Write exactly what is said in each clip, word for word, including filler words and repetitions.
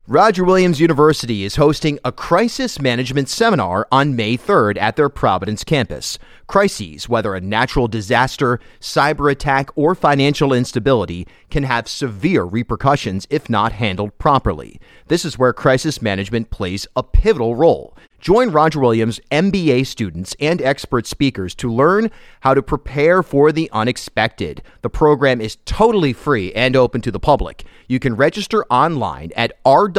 Roger Williams University is hosting a crisis management seminar on May third at their Providence campus. Crises, whether a natural disaster, cyber attack, or financial instability, can have severe repercussions if not handled properly. This is where crisis management plays a pivotal role. Join Roger Williams M B A students and expert speakers to learn how to prepare for the unexpected. The program is totally free and open to the public. You can register online at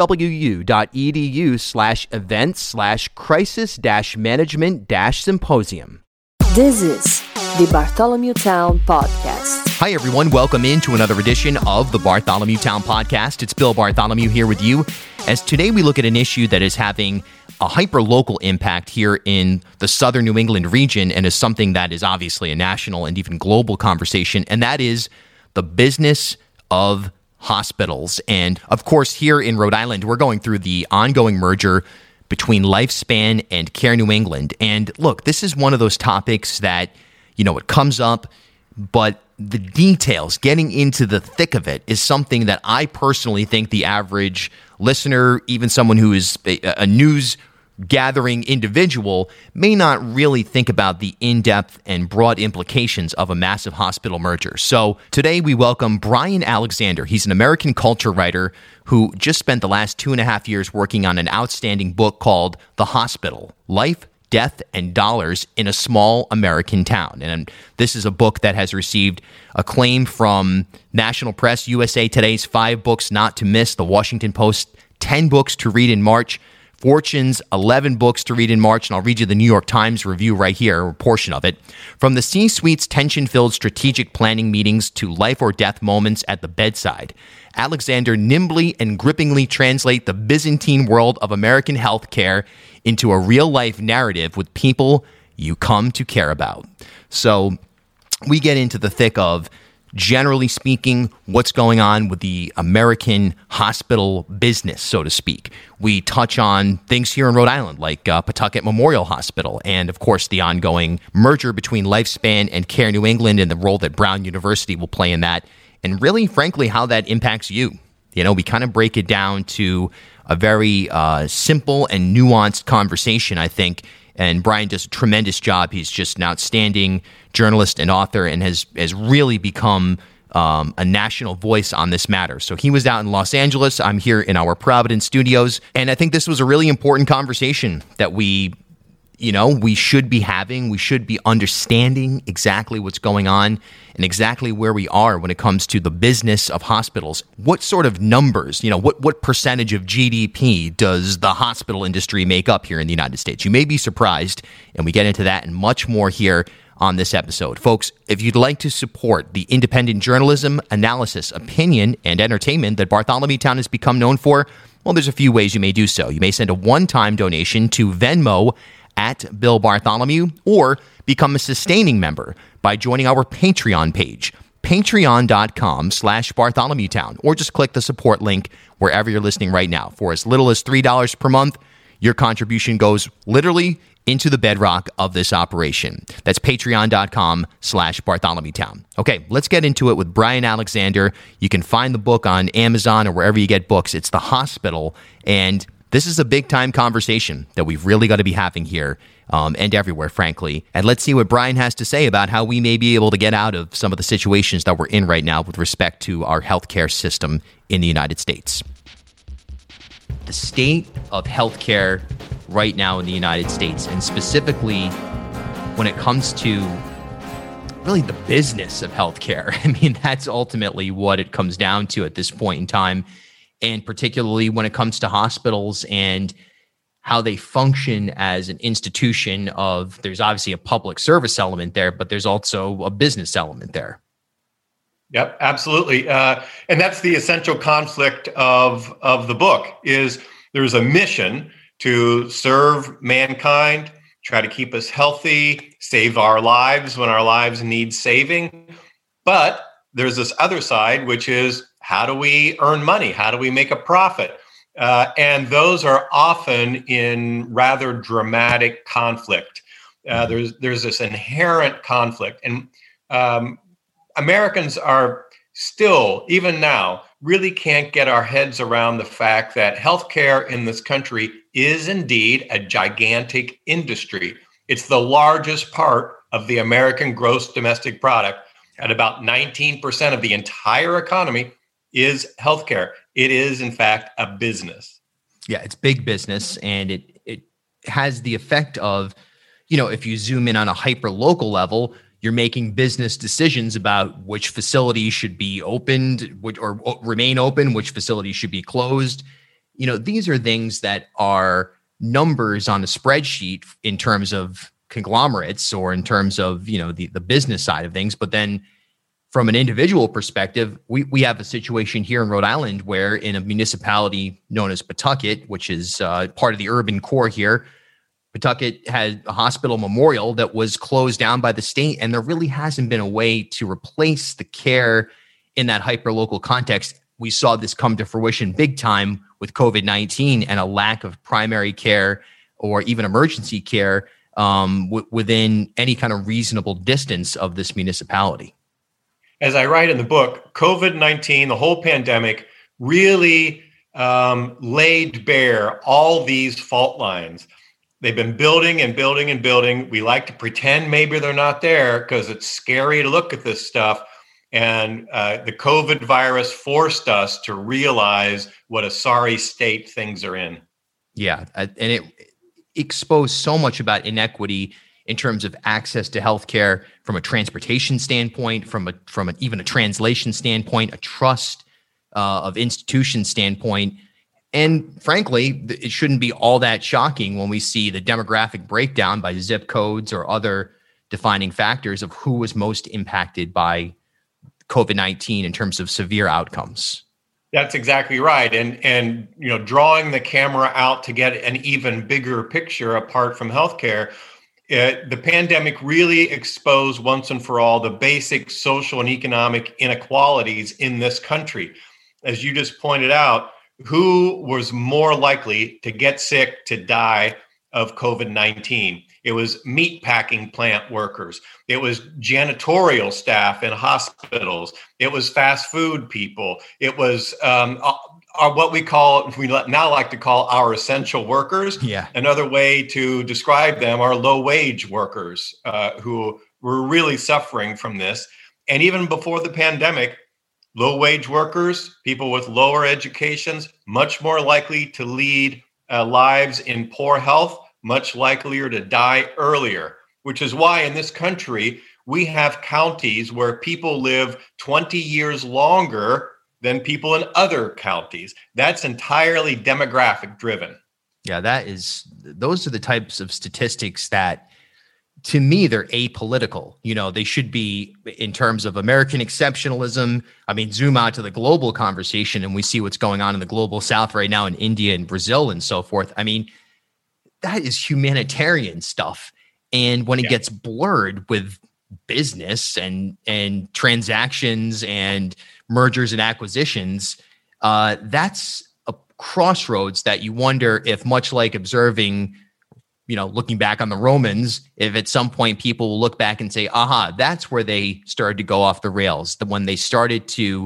rwu.edu slash events slash crisis dash management dash symposium. This is the Bartholomew Town Podcast. Hi, everyone. Welcome into another edition of the Bartholomew Town Podcast. It's Bill Bartholomew here with you, as today we look at an issue that is having a hyper-local impact here in the southern New England region and is something that is obviously a national and even global conversation, and that is the business of hospitals. And, of course, here in Rhode Island, we're going through the ongoing merger between Lifespan and Care New England. And look, this is one of those topics that, you know, it comes up, but the details, getting into the thick of it, is something that I personally think the average listener, even someone who is a, a news gathering individual, may not really think about the in-depth and broad implications of a massive hospital merger. So today we welcome Brian Alexander. He's an American culture writer who just spent the last two and a half years working on an outstanding book called The Hospital: Life, Death, and Dollars in a Small American Town. And this is a book that has received acclaim from national press, U S A Today's Five Books Not to Miss, The Washington Post, ten Books to Read in March, Fortune's eleven Books to Read in March, and I'll read you the New York Times review right here, a portion of it. From the C-suite's tension-filled strategic planning meetings to life or death moments at the bedside, Alexander nimbly and grippingly translate the Byzantine world of American healthcare into a real-life narrative with people you come to care about. So we get into the thick of, generally speaking, what's going on with the American hospital business, so to speak. We touch on things here in Rhode Island, like uh, Pawtucket Memorial Hospital, and of course the ongoing merger between Lifespan and Care New England and the role that Brown University will play in that, and really, frankly, how that impacts you. You know, we kind of break it down to a very uh, simple and nuanced conversation, I think. And Brian does a tremendous job. He's just an outstanding journalist and author and has, has really become um, a national voice on this matter. So he was out in Los Angeles. I'm here in our Providence studios. And I think this was a really important conversation that we, you know, we should be having. We should be understanding exactly what's going on and exactly where we are when it comes to the business of hospitals. What sort of numbers, you know, what, what percentage of G D P does the hospital industry make up here in the United States? You may be surprised, and we get into that and much more here on this episode. Folks, if you'd like to support the independent journalism, analysis, opinion, and entertainment that Bartholomew Town has become known for, well, there's a few ways you may do so. You may send a one-time donation to Venmo at Bill Bartholomew, or become a sustaining member by joining our Patreon page, patreon.com slash Bartholomew Town, or just click the support link wherever you're listening right now. For as little as three dollars per month, your contribution goes literally into the bedrock of this operation. That's patreon.com slash Bartholomew Town. Okay, let's get into it with Brian Alexander. You can find the book on Amazon or wherever you get books. It's The Hospital, and this is a big-time conversation that we've really got to be having here um, and everywhere, frankly. And let's see what Brian has to say about how we may be able to get out of some of the situations that we're in right now with respect to our healthcare system in the United States. The state of healthcare right now in the United States, and specifically when it comes to really the business of healthcare. I mean, that's ultimately what it comes down to at this point in time. And particularly when it comes to hospitals and how they function as an institution of, there's obviously a public service element there, but there's also a business element there. Yep, absolutely. Uh, and that's the essential conflict of, of the book, is there's a mission to serve mankind, try to keep us healthy, save our lives when our lives need saving. But there's this other side, which is, how do we earn money? How do we make a profit? Uh, and those are often in rather dramatic conflict. Uh, there's there's this inherent conflict. And um, Americans are still, even now, really can't get our heads around the fact that healthcare in this country is indeed a gigantic industry. It's the largest part of the American gross domestic product, at about nineteen percent of the entire economy is healthcare. It is, in fact, a business. Yeah, it's big business, and it it has the effect of, you know, if you zoom in on a hyper local level, you're making business decisions about which facilities should be opened which, or remain open, which facilities should be closed. You know, these are things that are numbers on a spreadsheet in terms of conglomerates or in terms of, you know, the, the business side of things. But then from an individual perspective, we, we have a situation here in Rhode Island where in a municipality known as Pawtucket, which is uh, part of the urban core here, Pawtucket had a hospital Memorial that was closed down by the state, and there really hasn't been a way to replace the care in that hyper-local context. We saw this come to fruition big time with COVID nineteen and a lack of primary care or even emergency care um, w- within any kind of reasonable distance of this municipality. As I write in the book, COVID nineteen, the whole pandemic, really um, laid bare all these fault lines. They've been building and building and building. We like to pretend maybe they're not there because it's scary to look at this stuff. And uh, the COVID virus forced us to realize what a sorry state things are in. Yeah, and it exposed so much about inequity in terms of access to healthcare from a transportation standpoint, from a from a, even a translation standpoint, a trust uh, of institution standpoint. And frankly, it shouldn't be all that shocking when we see the demographic breakdown by zip codes or other defining factors of who was most impacted by COVID nineteen in terms of severe outcomes. That's exactly right. And, and you know, drawing the camera out to get an even bigger picture apart from healthcare, it, the pandemic really exposed once and for all the basic social and economic inequalities in this country. As you just pointed out, who was more likely to get sick, to die of COVID nineteen? It was meatpacking plant workers. It was janitorial staff in hospitals. It was fast food people. It was um, uh, what we call, we now like to call our essential workers. Yeah. Another way to describe them are low wage workers uh, who were really suffering from this. And even before the pandemic, low wage workers, people with lower educations, much more likely to lead uh, lives in poor health, much likelier to die earlier, which is why in this country, we have counties where people live twenty years longer than people in other counties. That's entirely demographic driven. Yeah, that is, those are the types of statistics that, to me, they're apolitical. You know, they should be in terms of American exceptionalism. I mean, zoom out to the global conversation and we see what's going on in the global South right now in India and Brazil and so forth. I mean, that is humanitarian stuff. And when it yeah. gets blurred with business and, and transactions and mergers and acquisitions, uh, that's a crossroads that you wonder if, much like observing, you know, looking back on the Romans, if at some point people will look back and say, aha, that's where they started to go off the rails, the when they started to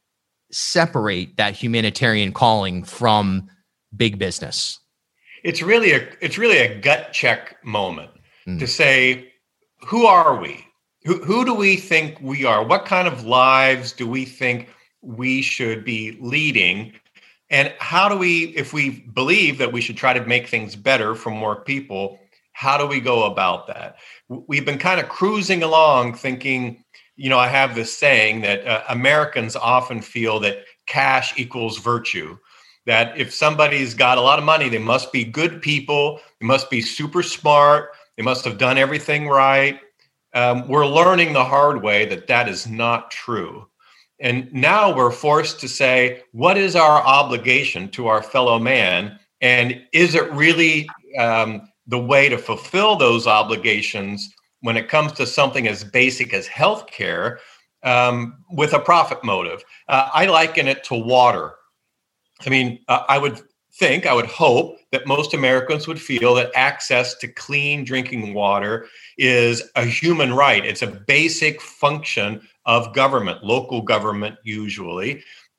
separate that humanitarian calling from big business. It's really a it's really a gut check moment mm. to say, who are we? Who who do we think we are? What kind of lives do we think we should be leading? And how do we, if we believe that we should try to make things better for more people, how do we go about that? We've been kind of cruising along thinking, you know, I have this saying that uh, Americans often feel that cash equals virtue. That if somebody's got a lot of money, they must be good people. They must be super smart. They must have done everything right. Um, we're learning the hard way that that is not true. And now we're forced to say, what is our obligation to our fellow man? And is it really um, the way to fulfill those obligations when it comes to something as basic as healthcare um, with a profit motive? Uh, I liken it to water. I mean, uh, I would think, I would hope that most Americans would feel that access to clean drinking water is a human right. It's a basic function of government, local government usually.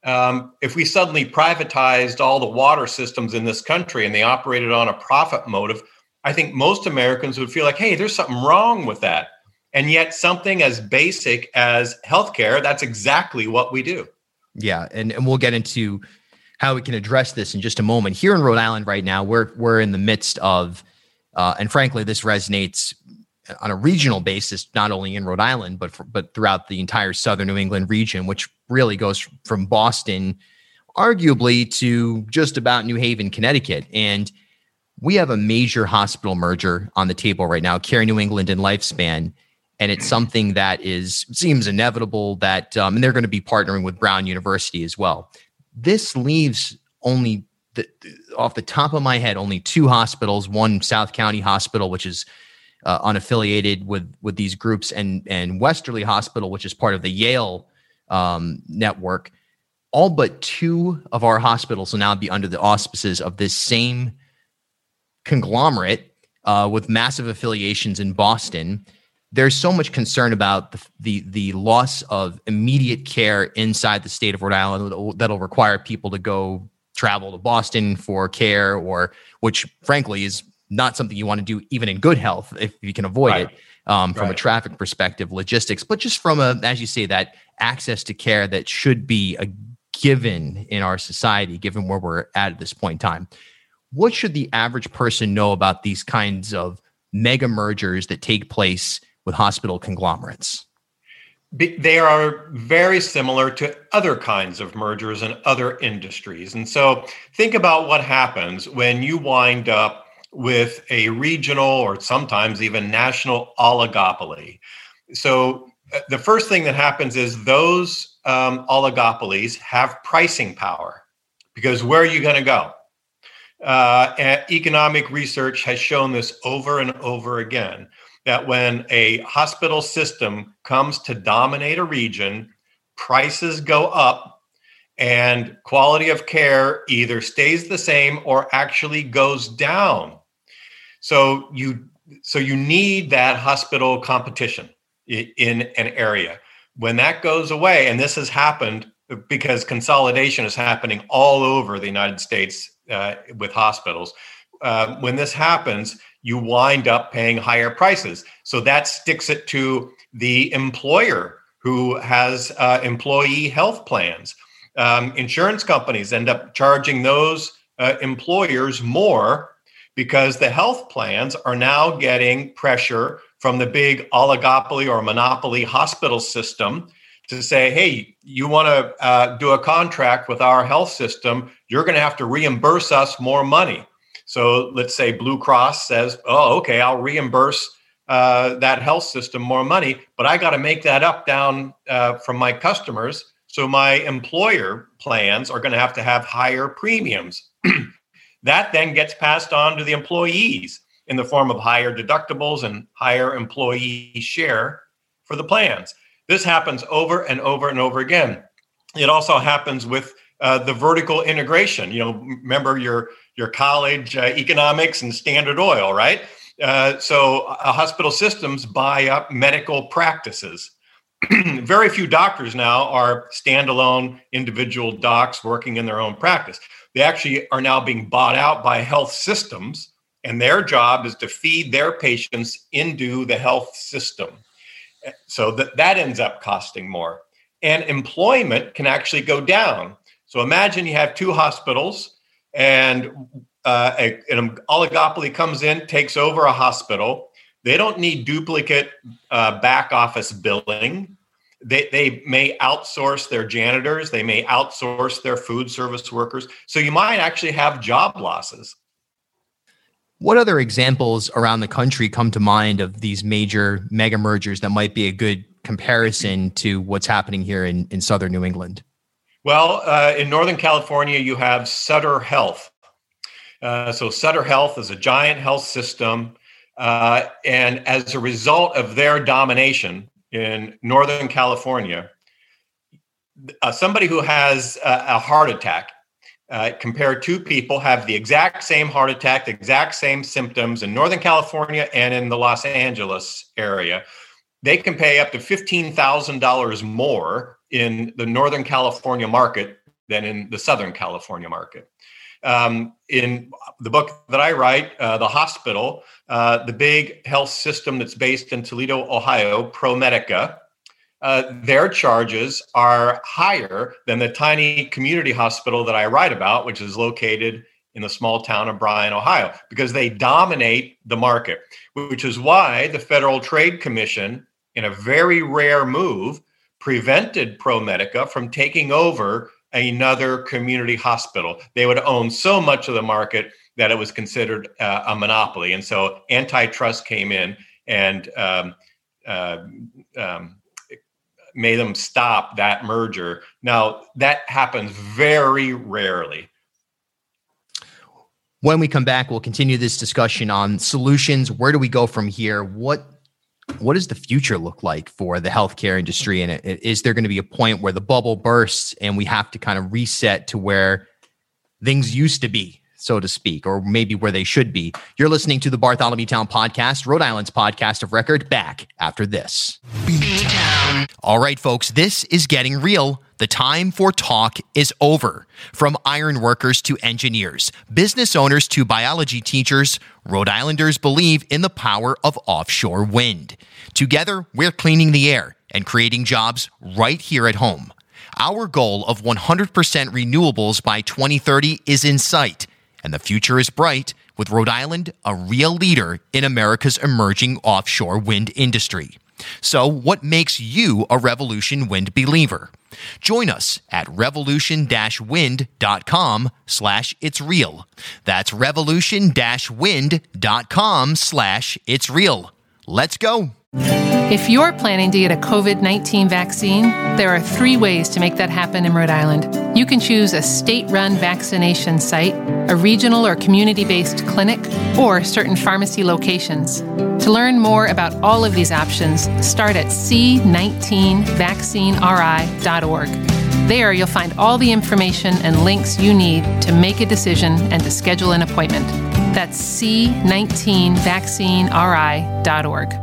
Um, if we suddenly privatized all the water systems in this country and they operated on a profit motive, I think most Americans would feel like, hey, there's something wrong with that. And yet something as basic as healthcare, that's exactly what we do. Yeah, and, and we'll get into how we can address this in just a moment. Here in Rhode Island right now, we're we're in the midst of, uh, and frankly, this resonates on a regional basis, not only in Rhode Island, but for, but throughout the entire southern New England region, which really goes from Boston, arguably, to just about New Haven, Connecticut. And we have a major hospital merger on the table right now, Care New England and Lifespan. And it's something that is seems inevitable that, um, and they're going to be partnering with Brown University as well. This leaves only, the, off the top of my head, only two hospitals, one South County Hospital, which is uh, unaffiliated with with these groups, and, and Westerly Hospital, which is part of the Yale um, network. All but two of our hospitals will now be under the auspices of this same conglomerate uh, with massive affiliations in Boston. There's so much concern about the, the the loss of immediate care inside the state of Rhode Island that'll, that'll require people to go travel to Boston for care, or which frankly is not something you want to do even in good health if you can avoid right. it um, from right. a traffic perspective, logistics, but just from a, as you say, that access to care that should be a given in our society, given where we're at at this point in time. What should the average person know about these kinds of mega mergers that take place with hospital conglomerates? They are very similar to other kinds of mergers in other industries. And so think about what happens when you wind up with a regional or sometimes even national oligopoly. So uh, the first thing that happens is those um, oligopolies have pricing power, because where are you going to go? Uh, and economic research has shown this over and over again, that when a hospital system comes to dominate a region, prices go up and quality of care either stays the same or actually goes down. So you, so you need that hospital competition in an area. When that goes away, and this has happened because consolidation is happening all over the United States uh, with hospitals, uh, when this happens, you wind up paying higher prices. So that sticks it to the employer who has uh, employee health plans. Um, insurance companies end up charging those uh, employers more because the health plans are now getting pressure from the big oligopoly or monopoly hospital system to say, hey, you want to uh, do a contract with our health system, you're going to have to reimburse us more money. So let's say Blue Cross says, oh, okay, I'll reimburse uh, that health system more money, but I got to make that up down uh, from my customers. So my employer plans are going to have to have higher premiums. That then gets passed on to the employees in the form of higher deductibles and higher employee share for the plans. This happens over and over and over again. It also happens with uh, the vertical integration. You know, remember your your college uh, economics and Standard Oil, right? Uh, so uh, hospital systems buy up medical practices. Very few doctors now are standalone individual docs working in their own practice. They actually are now being bought out by health systems, and their job is to feed their patients into the health system. So that, that ends up costing more. And employment can actually go down. So imagine you have two hospitals, and uh, a, an oligopoly comes in, takes over a hospital. They don't need duplicate uh, back office billing. They, they may outsource their janitors. They may outsource their food service workers. So you might actually have job losses. What other examples around the country come to mind of these major mega mergers that might be a good comparison to what's happening here in, in Southern New England? Well, uh, in Northern California, you have Sutter Health. Uh, so Sutter Health is a giant health system. Uh, and as a result of their domination in Northern California, uh, somebody who has a, a heart attack, uh, compared two people have the exact same heart attack, the exact same symptoms in Northern California and in the Los Angeles area. They can pay up to fifteen thousand dollars more in the Northern California market than in the Southern California market. Um, in the book that I write, uh, the hospital, uh, the big health system that's based in Toledo, Ohio, ProMedica, uh, their charges are higher than the tiny community hospital that I write about, which is located in the small town of Bryan, Ohio, because they dominate the market, which is why the Federal Trade Commission, in a very rare move, prevented ProMedica from taking over another community hospital. They would own so much of the market that it was considered uh, a monopoly. And so antitrust came in and um, uh, um, made them stop that merger. Now, that happens very rarely. When we come back, we'll continue this discussion on solutions. Where do we go from here? What What does the future look like for the healthcare industry? And is there going to be a point where the bubble bursts and we have to kind of reset to where things used to be, so to speak, or maybe where they should be? You're listening to the Bartholomew Town Podcast, Rhode Island's podcast of record, back after this. All right, folks, this is getting real. The time for talk is over. From iron workers to engineers, business owners to biology teachers, Rhode Islanders believe in the power of offshore wind. Together, we're cleaning the air and creating jobs right here at home. Our goal of one hundred percent renewables by twenty thirty is in sight, and the future is bright with Rhode Island a real leader in America's emerging offshore wind industry. So what makes you a Revolution Wind believer? Join us at revolution dash wind dot com slash it's real. That's revolution dash wind dot com slash it's real. Let's go. If you're planning to get a covid nineteen vaccine, there are three ways to make that happen in Rhode Island. You can choose a state-run vaccination site, a regional or community-based clinic, or certain pharmacy locations. To learn more about all of these options, start at c nineteen vaccine r i dot org. There you'll find all the information and links you need to make a decision and to schedule an appointment. That's c nineteen vaccine r i dot org.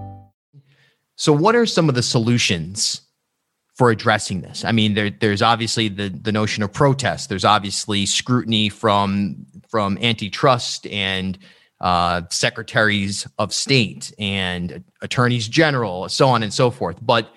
So what are some of the solutions for addressing this? I mean, there, there's obviously the, the notion of protest. There's obviously scrutiny from, from antitrust and uh, secretaries of state and attorneys general, so on and so forth. But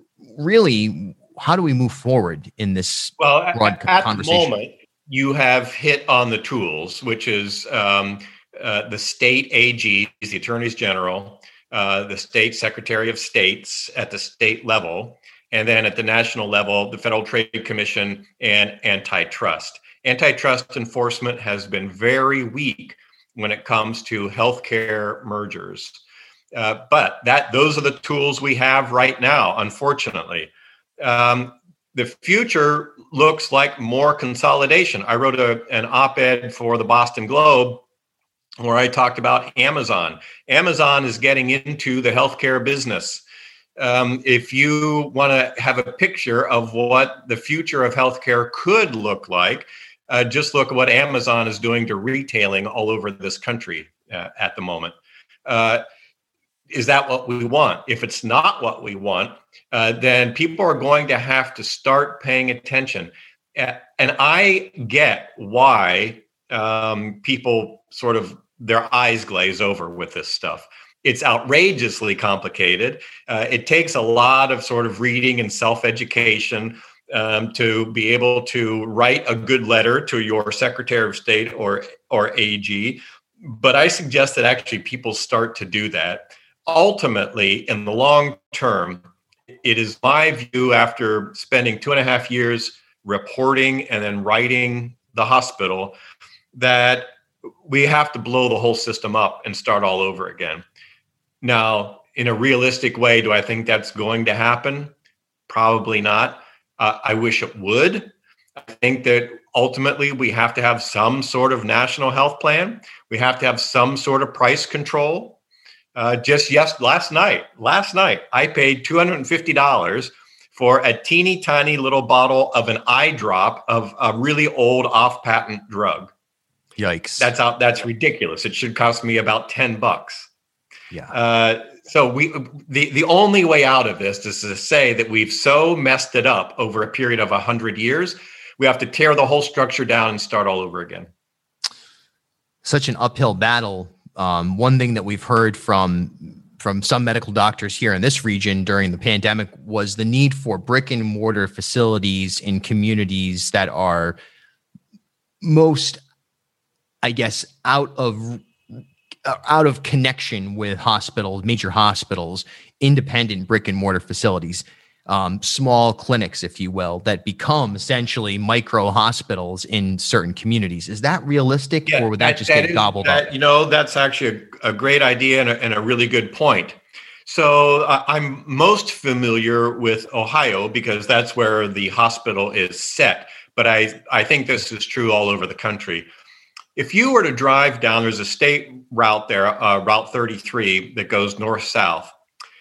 really, how do we move forward in this well, broad at, at conversation? the moment, you have hit on the tools, which is um, uh, the state A Gs, the attorneys general, Uh, the state secretary of states at the state level, and then at the national level, the Federal Trade Commission and antitrust. Antitrust enforcement has been very weak when it comes to healthcare mergers. Uh, but that those are the tools we have right now, unfortunately. Um, the future looks like more consolidation. I wrote a, an op-ed for the Boston Globe where I talked about Amazon. Amazon is getting into the healthcare business. Um, if you want to have a picture of what the future of healthcare could look like, uh, just look at what Amazon is doing to retailing all over this country uh, at the moment. Uh, is that what we want? If it's not what we want, uh, then people are going to have to start paying attention. Uh, and I get why um, people sort of their eyes glaze over with this stuff. It's outrageously complicated. Uh, it takes a lot of sort of reading and self-education um, to be able to write a good letter to your Secretary of State or or A G. But I suggest that actually people start to do that. Ultimately, in the long term, it is my view, after spending two and a half years reporting and then writing the hospital, that we have to blow the whole system up and start all over again. Now, in a realistic way, do I think that's going to happen? Probably not. Uh, I wish it would. I think that ultimately we have to have some sort of national health plan. We have to have some sort of price control. Uh, just yes, last night, last night, I paid two hundred fifty dollars for a teeny tiny little bottle of an eye drop of a really old off-patent drug. Yikes. That's out. That's ridiculous. It should cost me about ten bucks. Yeah. Uh, so we, the, the only way out of this is to say that we've so messed it up over a period of a hundred years. We have to tear the whole structure down and start all over again. Such an uphill battle. Um, one thing that we've heard from from some medical doctors here in this region during the pandemic was the need for brick and mortar facilities in communities that are most, I guess, out of out of connection with hospitals, major hospitals, independent brick and mortar facilities, um, small clinics, if you will, that become essentially micro hospitals in certain communities. Is that realistic, yeah, or would that, that just that get is, gobbled that, up? You know, that's actually a, a great idea and a, and a really good point. So uh, I'm most familiar with Ohio because that's where the hospital is set. But I, I think this is true all over the country. If you were to drive down, there's a state route there, uh, Route thirty-three, that goes north-south.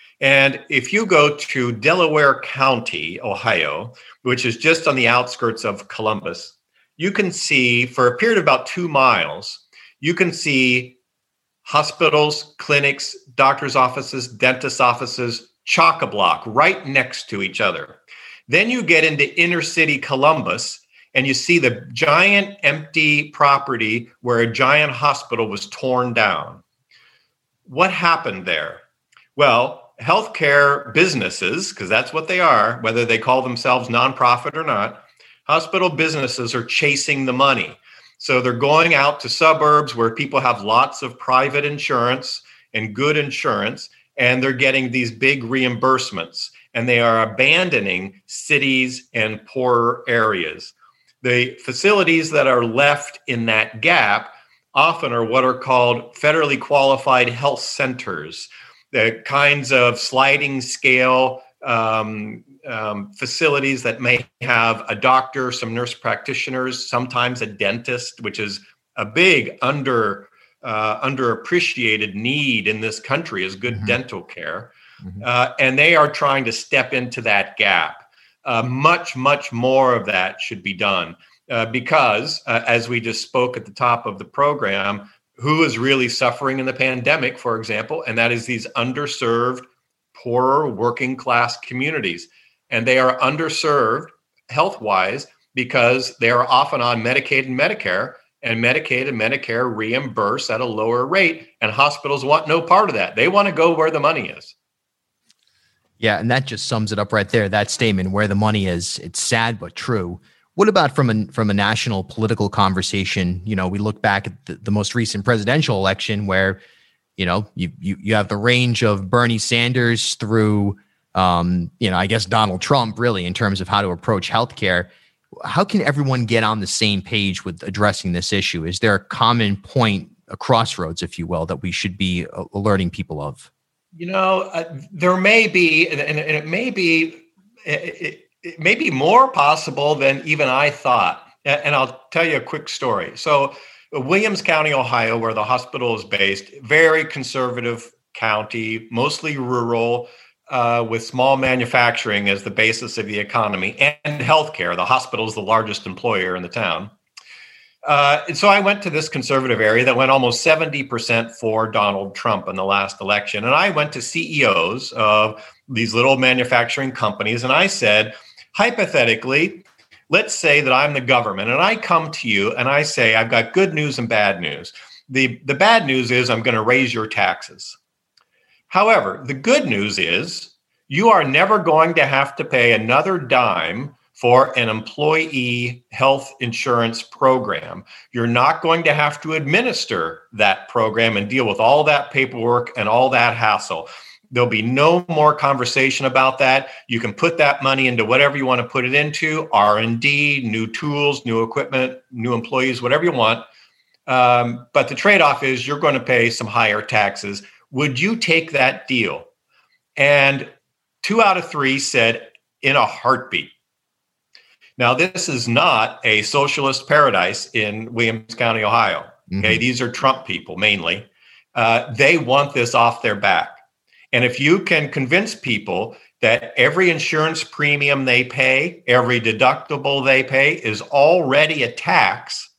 And if you go to Delaware County, Ohio, which is just on the outskirts of Columbus, you can see, for a period of about two miles, you can see hospitals, clinics, doctor's offices, dentist offices, chock-a-block right next to each other. Then you get into inner city Columbus, and you see the giant empty property where a giant hospital was torn down. What happened there? Well, healthcare businesses, because that's what they are, whether they call themselves nonprofit or not, hospital businesses are chasing the money. So they're going out to suburbs where people have lots of private insurance and good insurance, and they're getting these big reimbursements, and they are abandoning cities and poorer areas. The facilities that are left in that gap often are what are called federally qualified health centers, the kinds of sliding scale um, um, facilities that may have a doctor, some nurse practitioners, sometimes a dentist, which is a big under uh, underappreciated need in this country is good mm-hmm. dental care. Mm-hmm. Uh, and they are trying to step into that gap. Uh, much, much more of that should be done uh, because, uh, as we just spoke at the top of the program, who is really suffering in the pandemic, for example, and that is these underserved, poorer, working class communities. And they are underserved health-wise because they are often on Medicaid and Medicare, and Medicaid and Medicare reimburse at a lower rate, and hospitals want no part of that. They want to go where the money is. Yeah, and that just sums it up right there. That statement, where the money is, it's sad but true. What about from a from a national political conversation? You know, we look back at the, the most recent presidential election, where you know you you you have the range of Bernie Sanders through, um, you know, I guess Donald Trump, really, in terms of how to approach healthcare. How can everyone get on the same page with addressing this issue? Is there a common point, a crossroads, if you will, that we should be alerting people of? You know, uh, there may be, and, and it may be, it, it may be more possible than even I thought. And I'll tell you a quick story. So, Williams County, Ohio, where the hospital is based, very conservative county, mostly rural, uh, with small manufacturing as the basis of the economy and healthcare. The hospital is the largest employer in the town. Uh, and so I went to this conservative area that went almost seventy percent for Donald Trump in the last election. And I went to C E Os of these little manufacturing companies. And I said, hypothetically, let's say that I'm the government and I come to you and I say, I've got good news and bad news. The, the bad news is I'm going to raise your taxes. However, the good news is you are never going to have to pay another dime for an employee health insurance program. You're not going to have to administer that program and deal with all that paperwork and all that hassle. There'll be no more conversation about that. You can put that money into whatever you want to put it into, R and D, new tools, new equipment, new employees, whatever you want. Um, but the trade-off is you're going to pay some higher taxes. Would you take that deal? And two out of three said in a heartbeat. Now, this is not a socialist paradise in Williams County, Ohio. Okay, mm-hmm. These are Trump people mainly. Uh, they want this off their back. And if you can convince people that every insurance premium they pay, every deductible they pay is already a tax,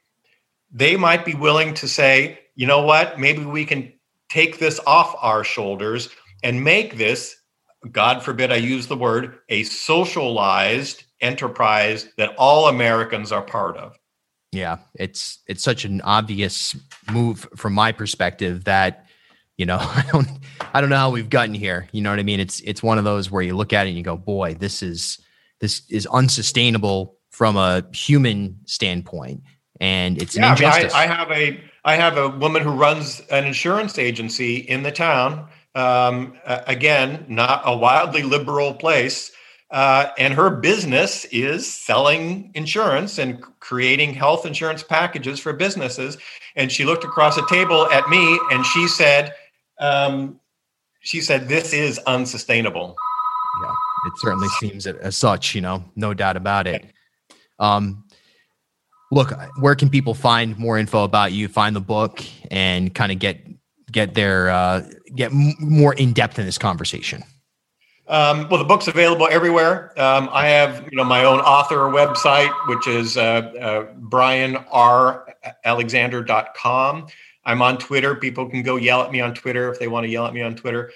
they might be willing to say, you know what, maybe we can take this off our shoulders and make this God forbid I use the word, a socialized enterprise that all Americans are part of. Yeah, it's it's such an obvious move from my perspective that, you know, I don't I don't know how we've gotten here. You know what I mean? It's it's one of those where you look at it and you go, boy, this is this is unsustainable from a human standpoint, and it's an yeah, injustice. I, mean, I, I have a I have a woman who runs an insurance agency in the town. Um, uh, again, not a wildly liberal place. Uh, and her business is selling insurance and creating health insurance packages for businesses. And she looked across the table at me and she said, um, she said, this is unsustainable. Yeah, it certainly seems as such, you know, no doubt about it. Um, look, where can people find more info about you, find the book, and kind of get get their uh, get m- more in depth in this conversation? Um, well, the book's available everywhere. Um, I have, you know, my own author website, which is uh, uh, brian r alexander dot com. I'm on Twitter. People can go yell at me on Twitter if they want to yell at me on Twitter.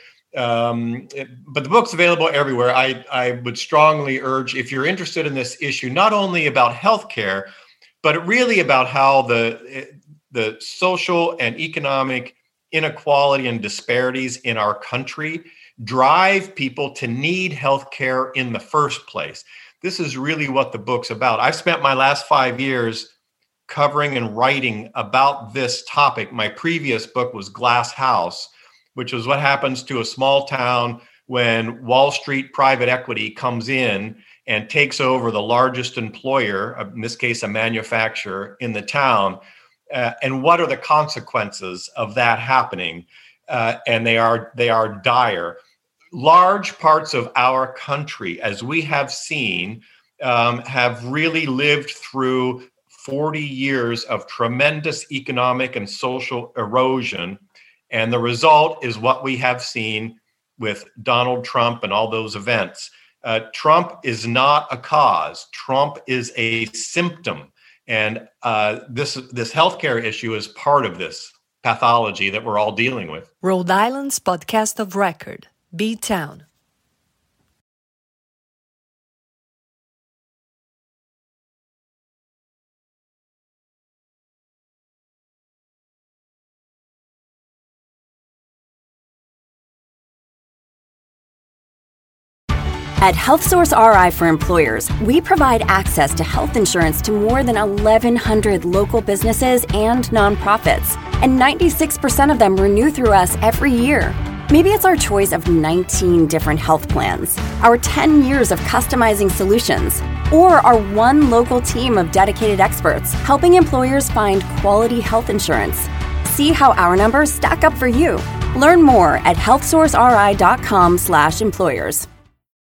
Um, it, but the book's available everywhere. I, I would strongly urge, if you're interested in this issue, not only about healthcare, but really about how the the social and economic inequality and disparities in our country drive people to need healthcare in the first place. This is really what the book's about. I've spent my last five years covering and writing about this topic. My previous book was Glass House, which is what happens to a small town when Wall Street private equity comes in and takes over the largest employer, in this case, a manufacturer in the town. Uh, and what are the consequences of that happening? Uh, and they are they are dire. Large parts of our country, as we have seen, um, have really lived through forty years of tremendous economic and social erosion. And the result is what we have seen with Donald Trump and all those events. Uh, Trump is not a cause. Trump is a symptom. And uh, this, this healthcare issue is part of this pathology that we're all dealing with. Rhode Island's podcast of record, B-Town. At HealthSource R I for Employers, we provide access to health insurance to more than eleven hundred local businesses and nonprofits, and ninety-six percent of them renew through us every year. Maybe it's our choice of nineteen different health plans, our ten years of customizing solutions, or our one local team of dedicated experts helping employers find quality health insurance. See how our numbers stack up for you. Learn more at health source r i dot com slash employers.